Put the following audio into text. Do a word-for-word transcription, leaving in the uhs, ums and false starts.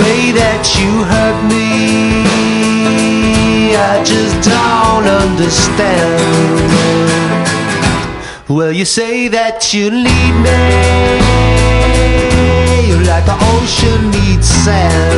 way that you hurt me, I just don't understand. Well, you say that you need me, like the ocean needs sand.